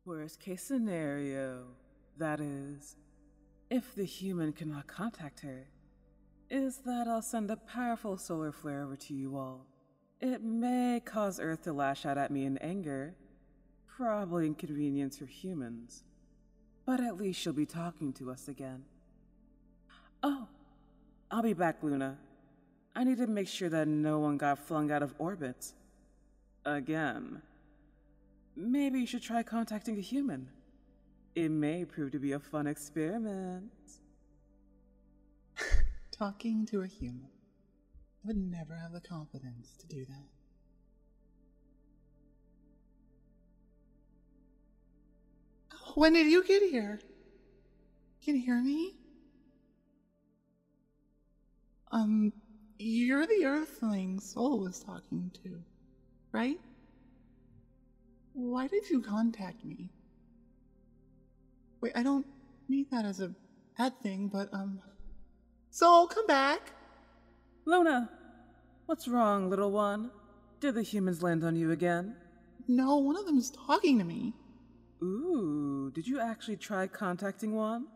Worst case scenario, that is, if the human cannot contact her, is that I'll send a powerful solar flare over to you all. It may cause Earth to lash out at me in anger, probably inconvenience her humans, but at least she'll be talking to us again. Oh, I'll be back, Luna. I need to make sure that no one got flung out of orbit. Again. Maybe you should try contacting a human. It may prove to be a fun experiment. Talking to a human. I would never have the confidence to do that. When did you get here? Can you hear me? You're the Earthling Soul was talking to, right? Why did you contact me? Wait, I don't mean that as a bad thing, but, Soul, come back! Luna, what's wrong, little one? Did the humans land on you again? No, one of them's talking to me. Ooh, did you actually try contacting one?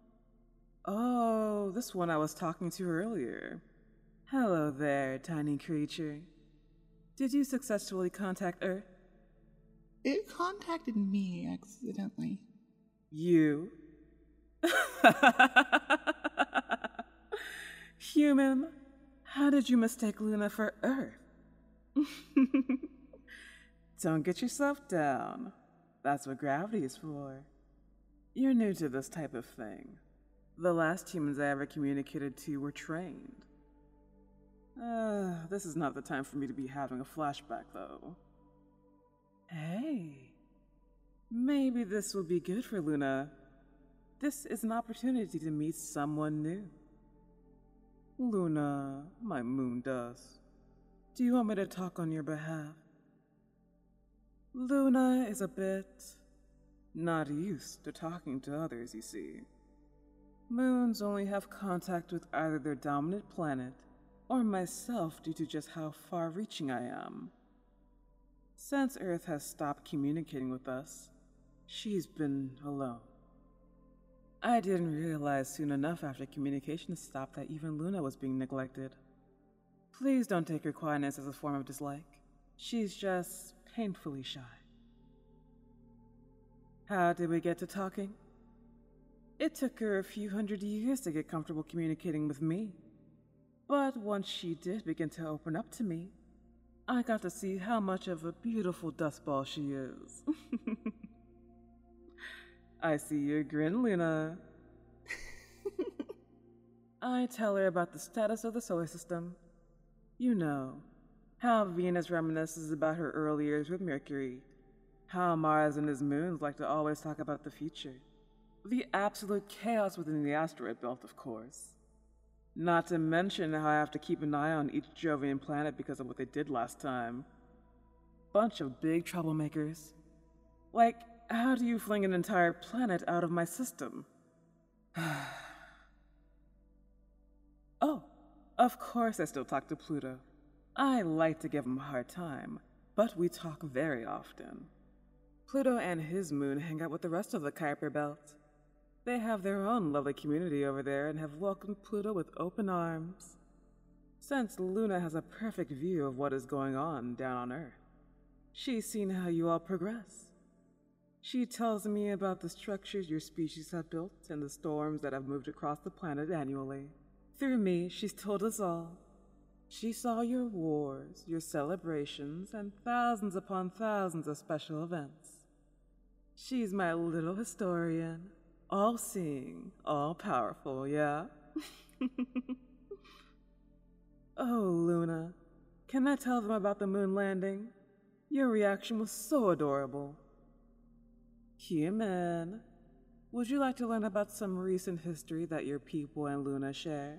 Oh, this one I was talking to earlier. Hello there, tiny creature. Did you successfully contact Earth? It contacted me accidentally. You? Human, how did you mistake Luna for Earth? Don't get yourself down. That's what gravity is for. You're new to this type of thing. The last humans I ever communicated to were trained. This is not the time for me to be having a flashback, though. Hey, maybe this will be good for Luna. This is an opportunity to meet someone new. Luna, my moon dust, do you want me to talk on your behalf? Luna is a bit not used to talking to others, you see. Moons only have contact with either their dominant planet or myself due to just how far-reaching I am. Since Earth has stopped communicating with us, she's been alone. I didn't realize soon enough after communication stopped that even Luna was being neglected. Please don't take her quietness as a form of dislike. She's just painfully shy. How did we get to talking? It took her a few hundred years to get comfortable communicating with me. But once she did begin to open up to me, I got to see how much of a beautiful dustball she is. I see your grin, Luna. I tell her about the status of the solar system. You know, how Venus reminisces about her early years with Mercury, how Mars and his moons like to always talk about the future, the absolute chaos within the asteroid belt, of course. Not to mention how I have to keep an eye on each Jovian planet because of what they did last time. Bunch of big troublemakers. Like, how do you fling an entire planet out of my system? Oh, of course I still talk to Pluto. I like to give him a hard time, but we talk very often. Pluto and his moon hang out with the rest of the Kuiper Belt. They have their own lovely community over there and have welcomed Pluto with open arms. Since Luna has a perfect view of what is going on down on Earth, she's seen how you all progress. She tells me about the structures your species have built and the storms that have moved across the planet annually. Through me, she's told us all. She saw your wars, your celebrations, and thousands upon thousands of special events. She's my little historian. All-seeing, all-powerful, yeah? Oh, Luna, can I tell them about the moon landing? Your reaction was so adorable. Human, would you like to learn about some recent history that your people and Luna share?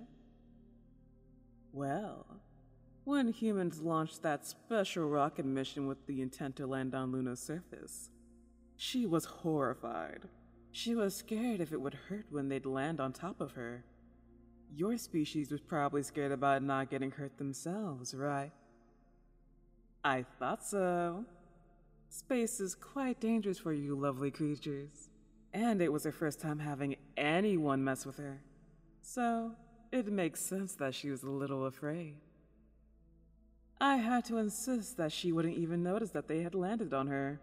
Well, when humans launched that special rocket mission with the intent to land on Luna's surface, she was horrified. She was scared if it would hurt when they'd land on top of her. Your species was probably scared about not getting hurt themselves, right? I thought so. Space is quite dangerous for you lovely creatures. And it was her first time having anyone mess with her. So, it makes sense that she was a little afraid. I had to insist that she wouldn't even notice that they had landed on her.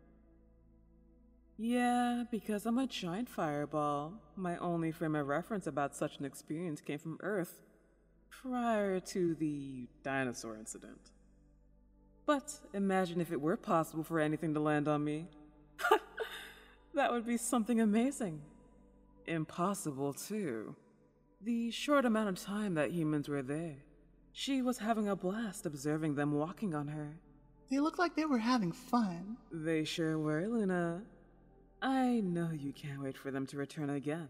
Yeah, because I'm a giant fireball. My only frame of reference about such an experience came from Earth, prior to the dinosaur incident. But imagine if it were possible for anything to land on me. That would be something amazing. Impossible, too. The short amount of time that humans were there, she was having a blast observing them walking on her. They looked like they were having fun. They sure were, Luna. I know you can't wait for them to return again.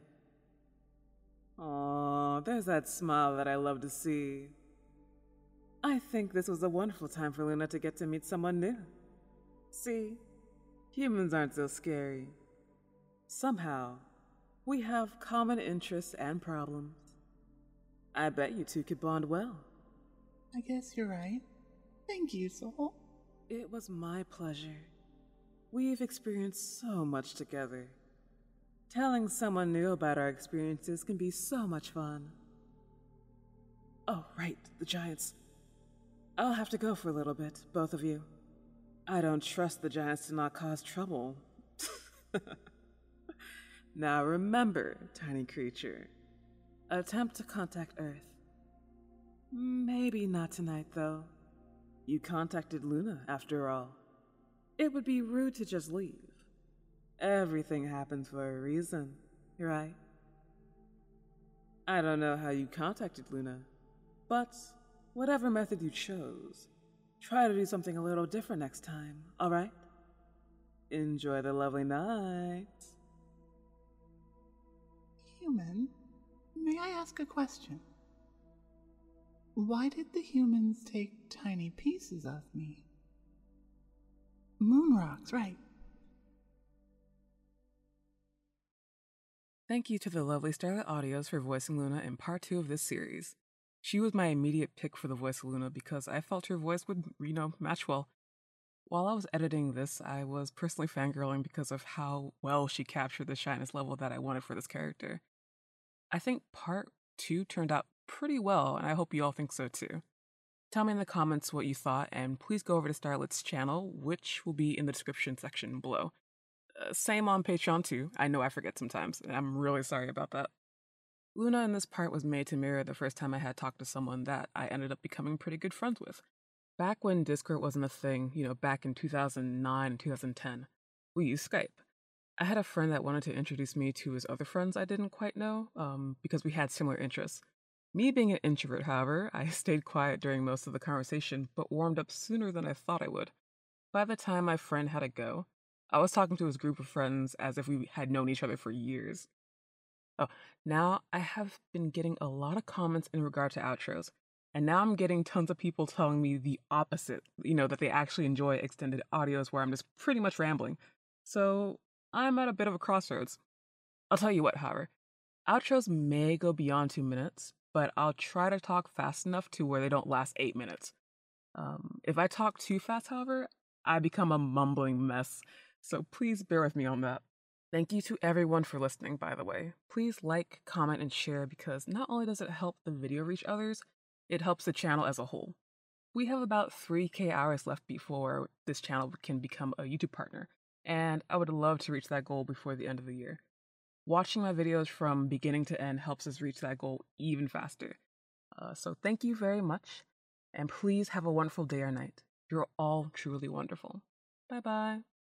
Aw, there's that smile that I love to see. I think this was a wonderful time for Luna to get to meet someone new. See, humans aren't so scary. Somehow, we have common interests and problems. I bet you two could bond well. I guess you're right. Thank you, Soul. It was my pleasure. We've experienced so much together. Telling someone new about our experiences can be so much fun. Oh, right, the giants. I'll have to go for a little bit, both of you. I don't trust the giants to not cause trouble. Now remember, tiny creature, attempt to contact Earth. Maybe not tonight, though. You contacted Luna, after all. It would be rude to just leave. Everything happens for a reason, right? I don't know how you contacted Luna, but whatever method you chose, try to do something a little different next time, alright? Enjoy the lovely night. Human, may I ask a question? Why did the humans take tiny pieces of me? Moon rocks, right? Thank you to the lovely Starlight Audios for voicing Luna in part 2 of this series. She was my immediate pick for the voice of Luna because I felt her voice would, match well. While I was editing this, I was personally fangirling because of how well she captured the shyness level that I wanted for this character. I think part 2 turned out pretty well, and I hope you all think so too. Tell me in the comments what you thought, and please go over to Starlight's channel, which will be in the description section below. Same on Patreon too. I know I forget sometimes, and I'm really sorry about that. Luna in this part was made to mirror the first time I had talked to someone that I ended up becoming pretty good friends with. Back when Discord wasn't a thing, back in 2009 and 2010, we used Skype. I had a friend that wanted to introduce me to his other friends I didn't quite know, because we had similar interests. Me being an introvert, however, I stayed quiet during most of the conversation, but warmed up sooner than I thought I would. By the time my friend had to go, I was talking to his group of friends as if we had known each other for years. Oh, now I have been getting a lot of comments in regard to outros, and now I'm getting tons of people telling me the opposite, that they actually enjoy extended audios where I'm just pretty much rambling. So I'm at a bit of a crossroads. I'll tell you what, however, outros may go beyond 2 minutes, but I'll try to talk fast enough to where they don't last 8 minutes. If I talk too fast, however, I become a mumbling mess, so please bear with me on that. Thank you to everyone for listening, by the way. Please like, comment, and share because not only does it help the video reach others, it helps the channel as a whole. We have about 3K hours left before this channel can become a YouTube partner, and I would love to reach that goal before the end of the year. Watching my videos from beginning to end helps us reach that goal even faster. So thank you very much, and please have a wonderful day or night. You're all truly wonderful. Bye-bye.